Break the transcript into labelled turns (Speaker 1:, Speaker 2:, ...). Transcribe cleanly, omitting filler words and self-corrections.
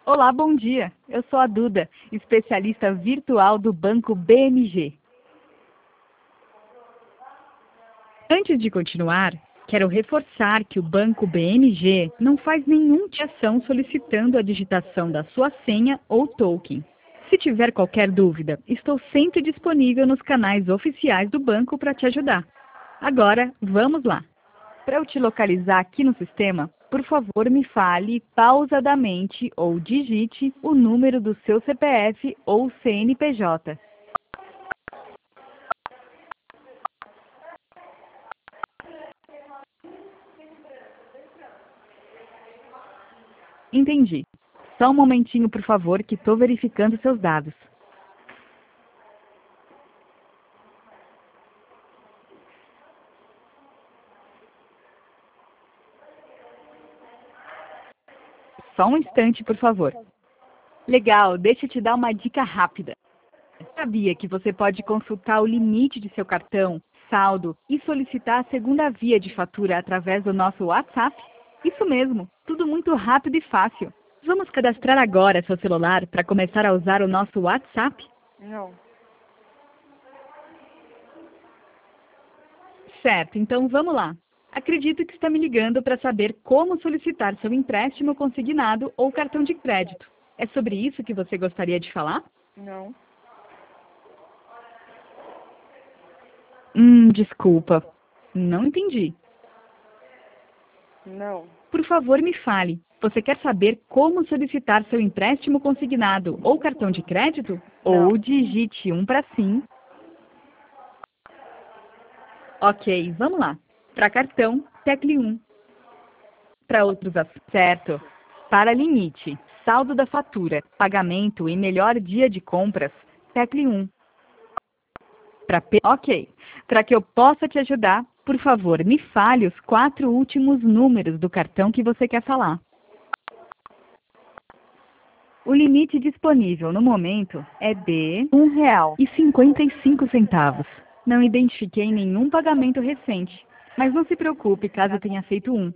Speaker 1: Olá, bom dia. Eu sou a Duda, especialista virtual do Banco BMG. Antes de continuar, quero reforçar que o Banco BMG não faz nenhuma ação solicitando a digitação da sua senha ou token. Se tiver qualquer dúvida, estou sempre disponível nos canais oficiais do banco para te ajudar. Agora, vamos lá. Para eu te localizar aqui no sistema, por favor me fale pausadamente ou digite o número do seu CPF ou CNPJ. Entendi. Só um momentinho, por favor, que estou verificando seus dados. Só um instante, por favor. Legal, deixa eu te dar uma dica rápida. Sabia que você pode consultar o limite de seu cartão, saldo e solicitar a segunda via de fatura através do nosso WhatsApp? Isso mesmo, tudo muito rápido e fácil. Vamos cadastrar agora seu celular para começar a usar o nosso WhatsApp?
Speaker 2: Não.
Speaker 1: Certo, então vamos lá. Acredito que está me ligando para saber como solicitar seu empréstimo consignado ou cartão de crédito. É sobre isso que você gostaria de falar?
Speaker 2: Não.
Speaker 1: Desculpa. Não entendi.
Speaker 2: Não.
Speaker 1: Por favor, me fale. Você quer saber como solicitar seu empréstimo consignado ou cartão de crédito?
Speaker 2: Não.
Speaker 1: Ou digite 1 para sim. Ok, vamos lá. Para cartão, tecle 1. Para outros, certo. Para limite, saldo da fatura, pagamento e melhor dia de compras, tecle 1. Ok. Para que eu possa te ajudar, por favor, me fale os 4 últimos números do cartão que você quer falar. O limite disponível no momento é de R$ 1,55. Não identifiquei nenhum pagamento recente, mas não se preocupe caso tenha feito um.